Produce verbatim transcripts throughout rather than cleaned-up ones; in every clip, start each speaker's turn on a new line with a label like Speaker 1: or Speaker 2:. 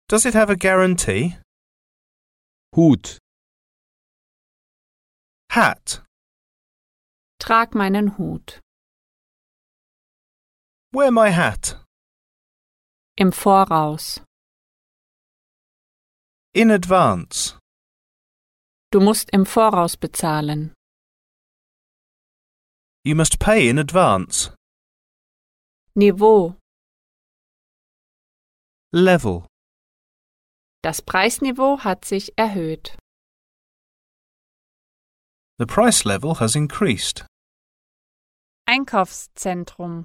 Speaker 1: Does it have a guarantee?
Speaker 2: Hut,
Speaker 1: Hat.
Speaker 3: Trag meinen Hut.
Speaker 1: Wear my hat.
Speaker 3: Im Voraus.
Speaker 1: In advance.
Speaker 3: Du musst im Voraus bezahlen.
Speaker 1: You must pay in advance.
Speaker 3: Niveau.
Speaker 1: Level.
Speaker 3: Das Preisniveau hat sich erhöht.
Speaker 1: The price level has increased.
Speaker 3: Einkaufszentrum.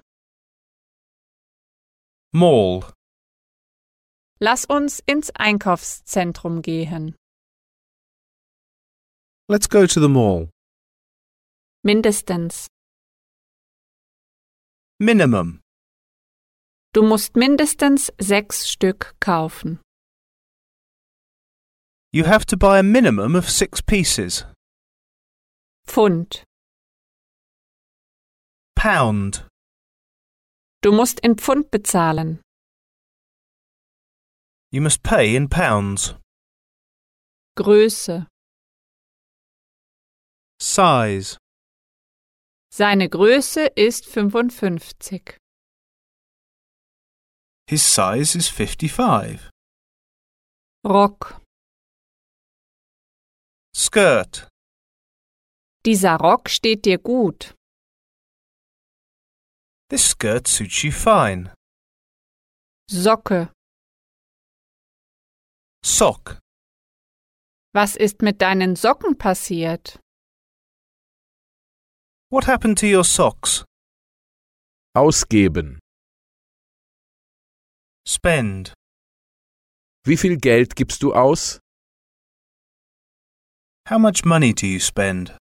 Speaker 1: Mall.
Speaker 3: Lass uns ins Einkaufszentrum gehen.
Speaker 1: Let's go to the mall.
Speaker 3: Mindestens.
Speaker 1: Minimum.
Speaker 3: Du musst mindestens sechs Stück kaufen.
Speaker 1: You have to buy a minimum of six pieces.
Speaker 3: Pfund.
Speaker 1: Pound.
Speaker 3: Du musst in Pfund bezahlen.
Speaker 1: You must pay in pounds.
Speaker 3: Größe.
Speaker 1: Size.
Speaker 3: Seine Größe ist fünfundfünfzig.
Speaker 1: His size is fifty-five.
Speaker 3: Rock.
Speaker 1: Skirt.
Speaker 3: Dieser Rock steht dir gut.
Speaker 1: This skirt suits you fine.
Speaker 3: Socke.
Speaker 1: Sock.
Speaker 3: Was ist mit deinen Socken passiert?
Speaker 1: What happened to your socks?
Speaker 2: ausgeben.
Speaker 1: Spend.
Speaker 2: Wie viel Geld gibst du aus?
Speaker 1: How much money do you spend?